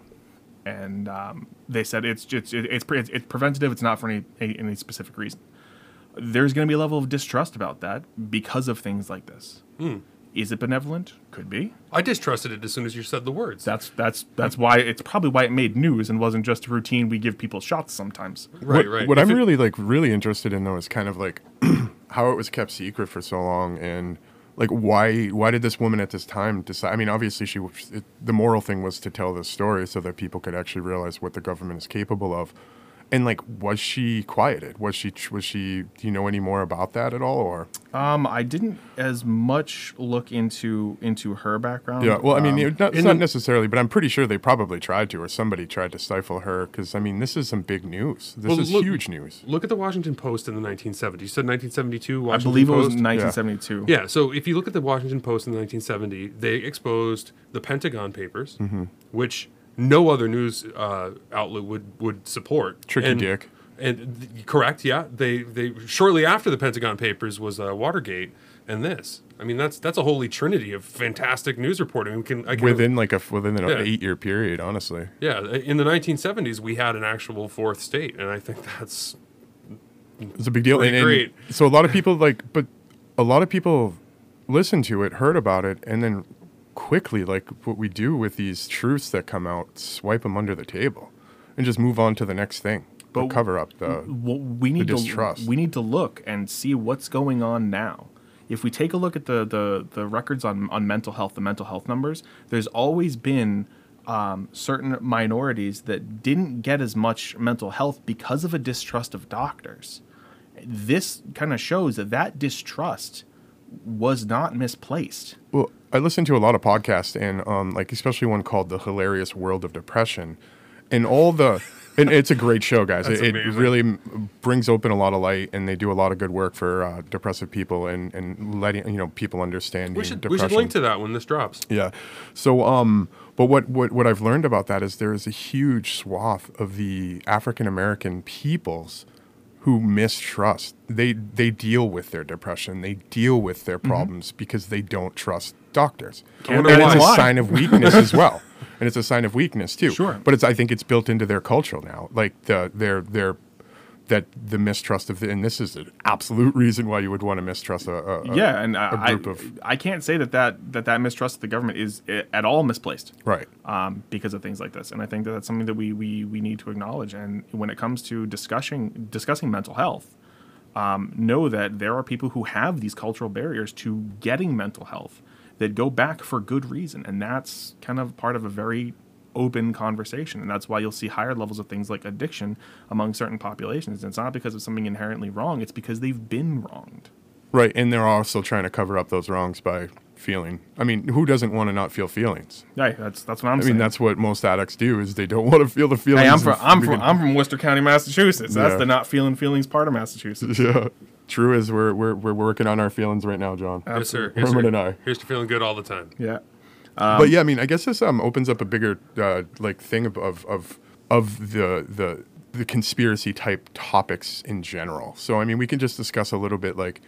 [SPEAKER 2] and um, they said it's just it, it's pre- it's preventative. It's not for any any, any specific reason. There's going to be a level of distrust about that because of things like this. Is it benevolent? Could be.
[SPEAKER 1] I distrusted it as soon as you said the words.
[SPEAKER 2] That's that's that's why it's probably why it made news and wasn't just a routine we give people shots sometimes.
[SPEAKER 1] right,
[SPEAKER 3] what,
[SPEAKER 1] right.
[SPEAKER 3] What
[SPEAKER 1] If
[SPEAKER 3] I'm
[SPEAKER 1] it-
[SPEAKER 3] really like really interested in though is kind of like how it was kept secret for so long, and like why why did this woman at this time decide? I mean, obviously she was- it, the moral thing was to tell this story so that people could actually realize what the government is capable of. And like, was she quieted? Was she was she? Do you know any more about that at all? Or
[SPEAKER 2] Um, I didn't as much look into into her background.
[SPEAKER 3] yeah, well, I mean,
[SPEAKER 2] Um,
[SPEAKER 3] it, not, it's
[SPEAKER 1] in
[SPEAKER 3] not
[SPEAKER 1] the-
[SPEAKER 3] necessarily, but I'm pretty sure they probably tried to, or somebody tried to stifle her, because I mean, this is some big news. This
[SPEAKER 1] Well,
[SPEAKER 3] is
[SPEAKER 1] look-
[SPEAKER 3] huge news.
[SPEAKER 1] Look at the Washington Post in the nineteen seventies. You said nineteen seventy-two
[SPEAKER 2] I
[SPEAKER 1] Washington
[SPEAKER 2] believe it was
[SPEAKER 1] Post?
[SPEAKER 2] nineteen seventy-two.
[SPEAKER 1] Yeah, so if you look at the Washington Post in nineteen seventy, they exposed the Pentagon Papers,
[SPEAKER 3] Mm-hmm.
[SPEAKER 1] which no other news uh, outlet would, would support.
[SPEAKER 3] Tricky
[SPEAKER 1] and,
[SPEAKER 3] dick.
[SPEAKER 1] And th- correct, yeah. They they shortly after the Pentagon Papers was uh, Watergate and this. I mean, that's that's a holy trinity of fantastic news reporting. We can, I can
[SPEAKER 3] Within like a within an
[SPEAKER 1] Yeah.
[SPEAKER 3] eight year period, honestly.
[SPEAKER 1] yeah, in the nineteen seventies we had an actual fourth state, and I think that's
[SPEAKER 3] It's a big deal.
[SPEAKER 1] Pretty
[SPEAKER 3] and, and
[SPEAKER 1] great.
[SPEAKER 3] So a lot of people like, but a lot of people listened to it, heard about it, and then quickly, like what we do with these truths that come out, swipe them under the table, and just move on to the next thing. But
[SPEAKER 2] But-
[SPEAKER 3] cover up the.
[SPEAKER 2] Well, we need
[SPEAKER 3] distrust.
[SPEAKER 2] to we need to look and see what's going on now. If we take a look at the the, the records on, on mental health, the mental health numbers, there's always been um, certain minorities that didn't get as much mental health because of a distrust of doctors. This kind of shows that that distrust was not misplaced.
[SPEAKER 3] Well, I listen to a lot of podcasts, and um, like especially one called "The Hilarious World of Depression," and all the, and it's a great show, guys.
[SPEAKER 1] That's
[SPEAKER 3] it, it
[SPEAKER 1] amazing.
[SPEAKER 3] really m- brings open a lot of light, and they do a lot of good work for uh, depressive people and and letting you know people understand
[SPEAKER 1] We should, we
[SPEAKER 3] depression.
[SPEAKER 1] should link to that when this drops.
[SPEAKER 3] Yeah. So, um, but what, what, what I've learned about that is there is a huge swath of the African American peoples who mistrust. They they deal with their depression. They deal with their problems because they don't trust doctors.
[SPEAKER 2] Can't
[SPEAKER 3] And it's
[SPEAKER 2] imagine
[SPEAKER 3] a
[SPEAKER 2] why.
[SPEAKER 3] sign of weakness as well. And it's a sign of weakness too.
[SPEAKER 2] Sure.
[SPEAKER 3] But it's I think it's built into their culture now. Like the their their that the mistrust of the, and this is an absolute reason why you would want to mistrust a, a a-
[SPEAKER 2] Yeah, and
[SPEAKER 3] a
[SPEAKER 2] I,
[SPEAKER 3] group
[SPEAKER 2] I,
[SPEAKER 3] of
[SPEAKER 2] I can't say that that, that that mistrust of the government is i- at all misplaced.
[SPEAKER 3] right.
[SPEAKER 2] Um, because of things like this, and I think that that's something that we, we, we need to acknowledge. And when it comes to discussing discussing mental health, um, know that there are people who have these cultural barriers to getting mental health that go back for good reason, and that's kind of part of a very open conversation, and that's why you'll see higher levels of things like addiction among certain populations. And it's not because of something inherently wrong; it's because they've been wronged.
[SPEAKER 3] Right, and they're also trying to cover up those wrongs by feeling. I mean, who doesn't want to not feel feelings?
[SPEAKER 2] Yeah, that's that's what I'm
[SPEAKER 3] I
[SPEAKER 2] saying.
[SPEAKER 3] mean, that's what most addicts do is they don't want to feel the feelings.
[SPEAKER 2] Hey, I'm from
[SPEAKER 3] of-
[SPEAKER 2] I'm
[SPEAKER 3] we
[SPEAKER 2] from
[SPEAKER 3] can-
[SPEAKER 2] I'm from Worcester County, Massachusetts. That's
[SPEAKER 3] Yeah.
[SPEAKER 2] the not feeling feelings part of Massachusetts.
[SPEAKER 3] yeah, true is we're we're we're working on our feelings right now, John.
[SPEAKER 1] Yes, sir. Here's
[SPEAKER 3] Herman
[SPEAKER 1] to,
[SPEAKER 3] and I.
[SPEAKER 1] here's to feeling good all the time.
[SPEAKER 2] Yeah.
[SPEAKER 3] but yeah, I mean, I guess this um opens up a bigger uh, like thing of of of, of the the the conspiracy type topics in general. So I mean, we can just discuss a little bit like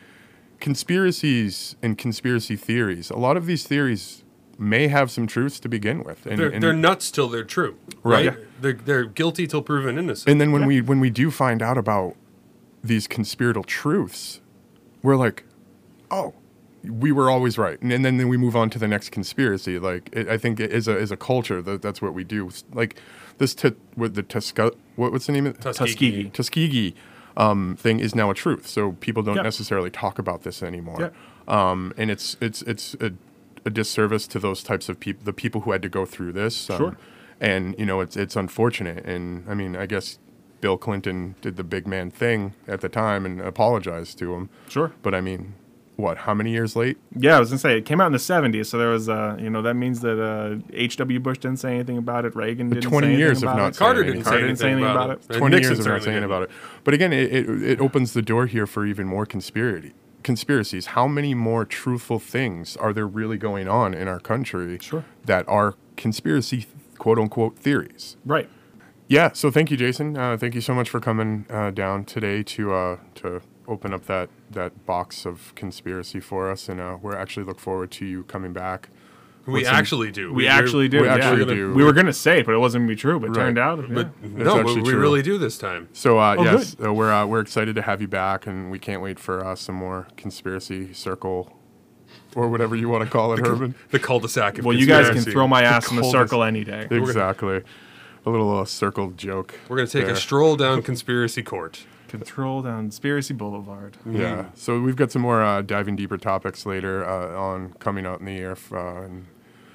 [SPEAKER 3] conspiracies and conspiracy theories. A lot of these theories may have some truths to begin with, and
[SPEAKER 1] They're,
[SPEAKER 3] and,
[SPEAKER 1] they're nuts till they're true.
[SPEAKER 3] Right.
[SPEAKER 1] Right. They're, they're guilty till proven innocent.
[SPEAKER 3] and then when
[SPEAKER 2] Yeah.
[SPEAKER 3] we when we do find out about these conspiratorial truths, we're like, oh, we were always right, and, and then we move on to the next conspiracy. Like it, I think it is a is a culture that that's what we do. Like this t- with the Tuska, what, what's the name of it?
[SPEAKER 2] Tuskegee.
[SPEAKER 3] Tuskegee um, thing is now a truth. So people don't
[SPEAKER 2] Yeah.
[SPEAKER 3] necessarily talk about this anymore.
[SPEAKER 2] Yeah.
[SPEAKER 3] Um, and it's it's it's a, a disservice to those types of people, the people who had to go through this. Um,
[SPEAKER 2] Sure.
[SPEAKER 3] And you know, it's it's unfortunate. And I mean, I guess Bill Clinton did the big man thing at the time and apologized to him.
[SPEAKER 2] Sure.
[SPEAKER 3] But I mean, what? How many years late?
[SPEAKER 2] Yeah, I was gonna say it came out in the seventies, so there was, uh, you know, that means that uh, H W. Bush didn't say anything about it. Reagan didn't
[SPEAKER 3] twenty
[SPEAKER 2] say anything
[SPEAKER 3] years of
[SPEAKER 2] about
[SPEAKER 3] not
[SPEAKER 2] it.
[SPEAKER 3] saying
[SPEAKER 1] Carter
[SPEAKER 3] anything.
[SPEAKER 1] didn't say
[SPEAKER 2] Carter
[SPEAKER 1] anything, about, it. And
[SPEAKER 3] twenty
[SPEAKER 1] Nixon
[SPEAKER 3] years of not
[SPEAKER 1] certainly
[SPEAKER 3] saying
[SPEAKER 1] didn't.
[SPEAKER 3] about it. But again, it, it, it opens the door here for even more conspiracy conspiracies. How many more truthful things are there really going on in our country
[SPEAKER 2] Sure.
[SPEAKER 3] that are conspiracy quote unquote theories?
[SPEAKER 2] Right.
[SPEAKER 3] Yeah. So thank you, Jason. Uh, thank you so much for coming uh, down today to uh, to open up that that box of conspiracy for us, and uh, we're actually look forward to you coming back.
[SPEAKER 1] We
[SPEAKER 3] with some-
[SPEAKER 1] actually do.
[SPEAKER 2] We
[SPEAKER 1] We're-
[SPEAKER 2] actually do.
[SPEAKER 3] we
[SPEAKER 2] yeah.
[SPEAKER 3] actually
[SPEAKER 1] gonna-
[SPEAKER 3] do.
[SPEAKER 2] We were gonna say it, but it wasn't gonna be true. But it
[SPEAKER 3] Right.
[SPEAKER 2] turned out. yeah.
[SPEAKER 1] But
[SPEAKER 3] That's
[SPEAKER 1] no, but
[SPEAKER 3] actually
[SPEAKER 1] we
[SPEAKER 3] true.
[SPEAKER 1] really do this time.
[SPEAKER 3] So uh,
[SPEAKER 2] Oh,
[SPEAKER 3] yes, uh, we're uh, we're excited to have you back, and we can't wait for uh, some more conspiracy circle, or whatever you want to call it, Herman.
[SPEAKER 1] The cul-de-sac. Of
[SPEAKER 2] well, you guys can
[SPEAKER 1] conspiracy.
[SPEAKER 2] throw my ass in the
[SPEAKER 3] coldest-
[SPEAKER 2] circle any day.
[SPEAKER 3] Exactly, a little uh, circle joke.
[SPEAKER 1] We're gonna take
[SPEAKER 3] there.
[SPEAKER 1] a stroll down conspiracy court.
[SPEAKER 2] Control down Conspiracy Boulevard.
[SPEAKER 3] Yeah. So we've got some more uh, diving deeper topics later uh, on coming out in the year, f- uh, and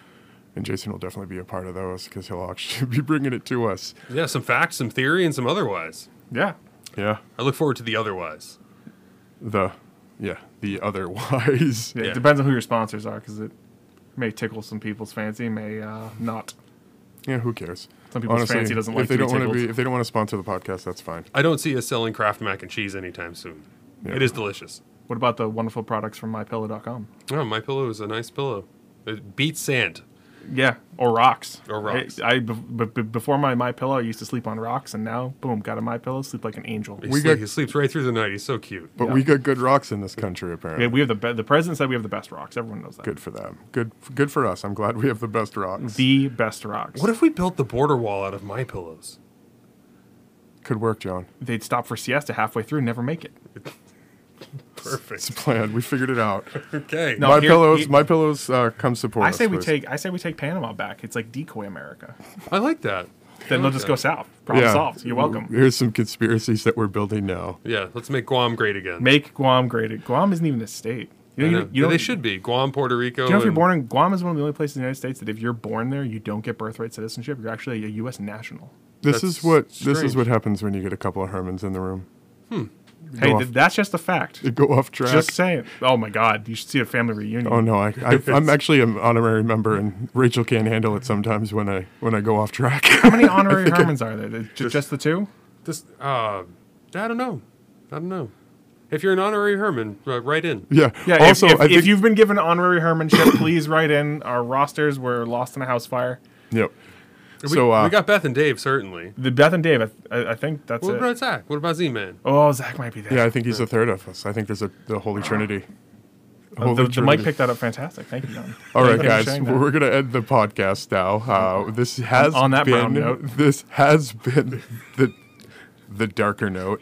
[SPEAKER 3] and Jason will definitely be a part of those because he'll actually be bringing it to us.
[SPEAKER 1] Yeah, some facts, some theory, and some otherwise.
[SPEAKER 2] Yeah.
[SPEAKER 3] Yeah.
[SPEAKER 1] I look forward to the otherwise.
[SPEAKER 3] The yeah the otherwise.
[SPEAKER 2] Yeah,
[SPEAKER 1] Yeah.
[SPEAKER 2] It depends on who your sponsors are, because it may tickle some people's fancy, may uh, not.
[SPEAKER 3] Yeah. Who cares?
[SPEAKER 2] Some people's
[SPEAKER 3] Honestly,
[SPEAKER 2] fancy doesn't
[SPEAKER 3] if
[SPEAKER 2] like
[SPEAKER 3] they
[SPEAKER 2] to be
[SPEAKER 3] don't want to
[SPEAKER 2] tickled.
[SPEAKER 3] be if they don't want to sponsor the podcast, that's fine.
[SPEAKER 1] I don't see us selling Kraft mac and cheese anytime soon.
[SPEAKER 3] Yeah.
[SPEAKER 1] It is delicious.
[SPEAKER 2] What about the wonderful products from my pillow dot com?
[SPEAKER 1] Oh, my pillow is a nice pillow. It beats sand.
[SPEAKER 2] Yeah, or rocks.
[SPEAKER 1] Or rocks.
[SPEAKER 2] I, I be- be- before my my pillow, I used to sleep on rocks, and now, boom, got a my pillow, sleep like an angel.
[SPEAKER 1] He,
[SPEAKER 3] We
[SPEAKER 1] sleep,
[SPEAKER 3] got-
[SPEAKER 1] he sleeps right through the night. He's so cute.
[SPEAKER 3] But
[SPEAKER 2] Yeah.
[SPEAKER 3] we got good rocks in this country, apparently.
[SPEAKER 2] Yeah, we have the be- the president said we have the best rocks. Everyone knows that.
[SPEAKER 3] Good for them. Good, good for us. I'm glad we have the best rocks.
[SPEAKER 2] The best rocks.
[SPEAKER 1] What if we built the border wall out of my pillows?
[SPEAKER 3] Could work, John.
[SPEAKER 2] They'd stop for siesta halfway through, and never make it.
[SPEAKER 3] It's
[SPEAKER 1] Perfect.
[SPEAKER 3] a plan. We figured it out.
[SPEAKER 1] Okay.
[SPEAKER 2] No,
[SPEAKER 3] my
[SPEAKER 2] here-
[SPEAKER 3] pillows.
[SPEAKER 2] he-
[SPEAKER 3] my pillows. Uh, come support
[SPEAKER 2] I
[SPEAKER 3] us.
[SPEAKER 2] say we
[SPEAKER 3] please.
[SPEAKER 2] take I say we take Panama back. It's like decoy America.
[SPEAKER 1] I like that.
[SPEAKER 2] Then they'll just go south. Problem solved. You're welcome.
[SPEAKER 3] Here's some conspiracies that we're building now.
[SPEAKER 1] Yeah, let's make Guam great again.
[SPEAKER 2] Make Guam great. Guam isn't even a state. You know,
[SPEAKER 1] I
[SPEAKER 2] you,
[SPEAKER 1] know.
[SPEAKER 2] you know
[SPEAKER 1] they should be. Guam, Puerto Rico.
[SPEAKER 2] Do you know if you're
[SPEAKER 1] and-
[SPEAKER 2] born in Guam is one of the only places in the United States that if you're born there, you don't get birthright citizenship. You're actually a U S national.
[SPEAKER 3] This
[SPEAKER 1] That's
[SPEAKER 3] is what this
[SPEAKER 1] strange.
[SPEAKER 3] is what happens when you get a couple of Hermans in the room.
[SPEAKER 2] Hey,
[SPEAKER 3] off-
[SPEAKER 2] th- that's just a fact.
[SPEAKER 3] They go off track.
[SPEAKER 2] Just saying. Oh my God, you should see a family reunion.
[SPEAKER 3] Oh no, I, I I'm actually an honorary member, and Rachel can't handle it sometimes when I when I go off track.
[SPEAKER 2] How many honorary Hermans are there? Just, just the two?
[SPEAKER 1] This, uh, I don't know. I don't know. If you're an honorary Herman, uh, write in.
[SPEAKER 3] yeah.
[SPEAKER 2] Yeah.
[SPEAKER 3] Also,
[SPEAKER 2] if, if,
[SPEAKER 3] I think
[SPEAKER 2] if you've been given honorary Hermanship, please write in. Our rosters were lost in a house fire.
[SPEAKER 3] yep.
[SPEAKER 1] We,
[SPEAKER 3] So uh,
[SPEAKER 1] we got Beth and Dave, certainly.
[SPEAKER 2] The Beth and Dave, I, I, I think that's
[SPEAKER 1] What
[SPEAKER 2] it.
[SPEAKER 1] about Zach? What about Z-Man?
[SPEAKER 2] Oh, Zach might be there.
[SPEAKER 3] yeah, I think he's the third of us. I think there's a the Holy Trinity.
[SPEAKER 2] Uh,
[SPEAKER 3] Holy
[SPEAKER 2] the, the
[SPEAKER 3] Trinity.
[SPEAKER 2] mic picked that up fantastic. Thank you, John.
[SPEAKER 3] All right,
[SPEAKER 2] Thank you for
[SPEAKER 3] guys,
[SPEAKER 2] sharing that.
[SPEAKER 3] we're gonna end the podcast now. Uh, this has
[SPEAKER 2] on that
[SPEAKER 3] been
[SPEAKER 2] brown note.
[SPEAKER 3] this has been the the darker note,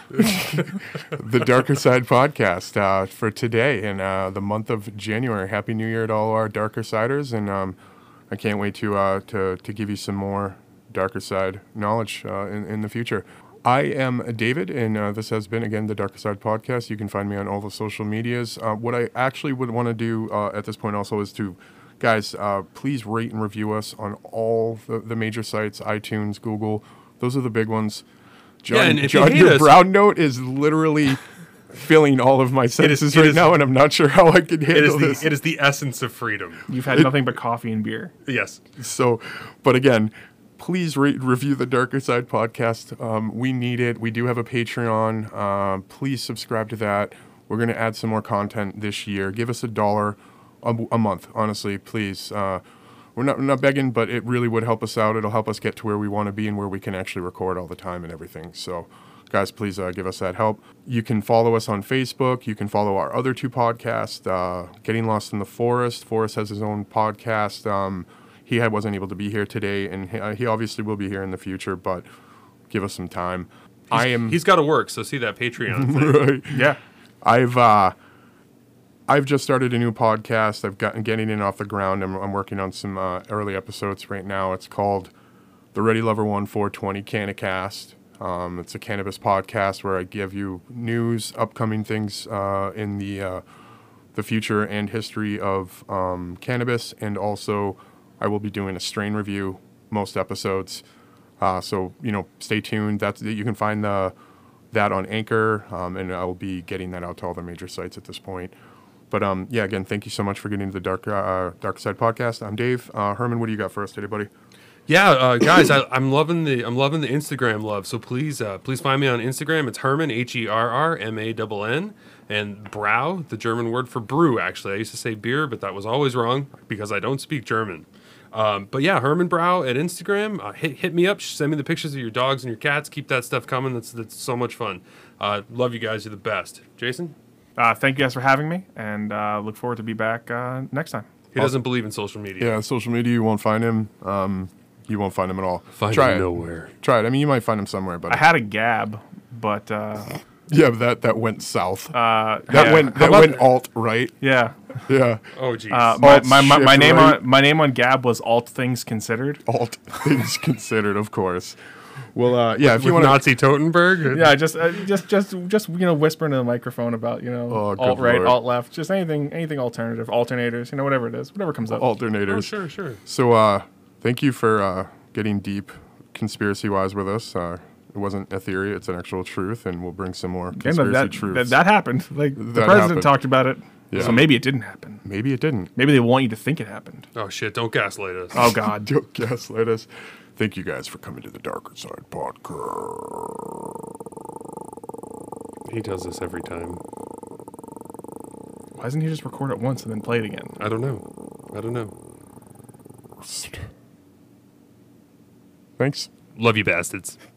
[SPEAKER 3] the darker side podcast uh, for today in uh, the month of January. Happy New Year to all our darker siders, and um, I can't wait to uh, to to give you some more darker side knowledge uh, in in the future. I am David, and uh, this has been, again, the Darker Side Podcast. You can find me on all the social medias. Uh, what I actually would want to do uh, at this point also is to, guys, uh, please rate and review us on all the, the major sites, iTunes, Google. Those are the big ones. John,
[SPEAKER 1] Yeah, and if you
[SPEAKER 3] John
[SPEAKER 1] hate
[SPEAKER 3] your
[SPEAKER 1] us-
[SPEAKER 3] brown note is literally filling all of my sentences
[SPEAKER 1] it
[SPEAKER 3] right
[SPEAKER 1] is-
[SPEAKER 3] now, and I'm not sure how I can
[SPEAKER 1] It
[SPEAKER 3] handle
[SPEAKER 1] is the
[SPEAKER 3] this.
[SPEAKER 1] it is the essence of freedom.
[SPEAKER 2] You've had nothing but coffee and beer.
[SPEAKER 1] Yes.
[SPEAKER 3] So, but again, please rate and review the Darker Side Podcast. Um, we need it. We do have a Patreon. Um, please subscribe to that. We're going to add some more content this year. Give us a dollar a, a month, honestly, please. Uh, we're not, we're not begging, but it really would help us out. It'll help us get to where we want to be and where we can actually record all the time and everything. So, guys, please uh, give us that help. You can follow us on Facebook. You can follow our other two podcasts, uh, Getting Lost in the Forest. Forrest has his own podcast. Um, he had, wasn't able to be here today, and he, uh, he obviously will be here in the future, but give us some time. I am...
[SPEAKER 1] He's got to work, so see that Patreon thing.
[SPEAKER 3] right.
[SPEAKER 2] Yeah.
[SPEAKER 3] I've uh, I've just started a new podcast. I've gotten getting it off the ground. I'm, I'm working on some uh, early episodes right now. It's called the Ready Lover One four twenty Canacast. Um, it's a cannabis podcast where I give you news, upcoming things uh, in the uh, the future and history of um, cannabis, and also I will be doing a strain review most episodes. Uh, so you know, stay tuned. That's you can find the that on Anchor, um, and I will be getting that out to all the major sites at this point. But um, yeah, again, thank you so much for getting to the Dark uh, Dark Side Podcast. I'm Dave. Uh, Herman, what do you got for us today, buddy?
[SPEAKER 1] Yeah, uh, guys, I, I'm loving the I'm loving the Instagram love. So please, uh, please find me on Instagram. It's Herman H E R R M A N N, and Brau, the German word for brew. Actually, I used to say beer, but that was always wrong because I don't speak German. Um, but yeah, Herman Brau at Instagram. Uh, hit hit me up. Send me the pictures of your dogs and your cats. Keep that stuff coming. That's that's so much fun. Uh, love you guys. You're the best. Jason,
[SPEAKER 2] Uh, thank you guys for having me, and uh, look forward to be back uh, next time.
[SPEAKER 1] he doesn't believe in social media.
[SPEAKER 3] Yeah, social media, you won't find him. Um, you won't find him at all.
[SPEAKER 1] Find
[SPEAKER 3] Try
[SPEAKER 1] him
[SPEAKER 3] it.
[SPEAKER 1] nowhere.
[SPEAKER 3] Try it. I mean, you might find him somewhere, but
[SPEAKER 2] I had a Gab, but uh,
[SPEAKER 3] yeah, that that went south.
[SPEAKER 2] uh,
[SPEAKER 3] that
[SPEAKER 2] yeah.
[SPEAKER 3] went that
[SPEAKER 1] about-
[SPEAKER 3] went alt right.
[SPEAKER 2] yeah.
[SPEAKER 3] Yeah,
[SPEAKER 1] Oh geez.
[SPEAKER 2] Uh, my,
[SPEAKER 3] Alt
[SPEAKER 2] my, my, my
[SPEAKER 3] shift
[SPEAKER 2] name
[SPEAKER 3] right.
[SPEAKER 2] on my name on Gab was Alt Things Considered.
[SPEAKER 3] alt things considered, of course. Well, uh, yeah, if you
[SPEAKER 1] With
[SPEAKER 3] want to.
[SPEAKER 1] Nazi Totenberg.
[SPEAKER 2] Yeah, just uh, just just just you know whispering to the microphone about you know
[SPEAKER 3] Oh, good
[SPEAKER 2] alt right,
[SPEAKER 3] Lord.
[SPEAKER 2] alt left, just anything anything alternative, alternators, you know whatever it is, whatever comes up.
[SPEAKER 3] alternators.
[SPEAKER 1] Oh sure, sure.
[SPEAKER 3] So, uh, thank you for uh, getting deep conspiracy-wise with us. Uh, it wasn't a theory; it's an actual truth, and we'll bring some more
[SPEAKER 2] And
[SPEAKER 3] conspiracy
[SPEAKER 2] that,
[SPEAKER 3] truths.
[SPEAKER 2] that that happened. Like the
[SPEAKER 3] That
[SPEAKER 2] president
[SPEAKER 3] happened.
[SPEAKER 2] talked about it,
[SPEAKER 3] Yeah.
[SPEAKER 2] so maybe it didn't happen.
[SPEAKER 3] Maybe it didn't.
[SPEAKER 2] Maybe they want you to think it happened.
[SPEAKER 1] Oh shit! Don't gaslight us.
[SPEAKER 2] Oh God.
[SPEAKER 3] Don't gaslight us. Thank you guys for coming to the Darker Side Podcast.
[SPEAKER 1] He does this every time.
[SPEAKER 2] Why doesn't he just record it once and then play it again?
[SPEAKER 1] I don't know. I don't know.
[SPEAKER 3] Thanks.
[SPEAKER 1] Love you, bastards.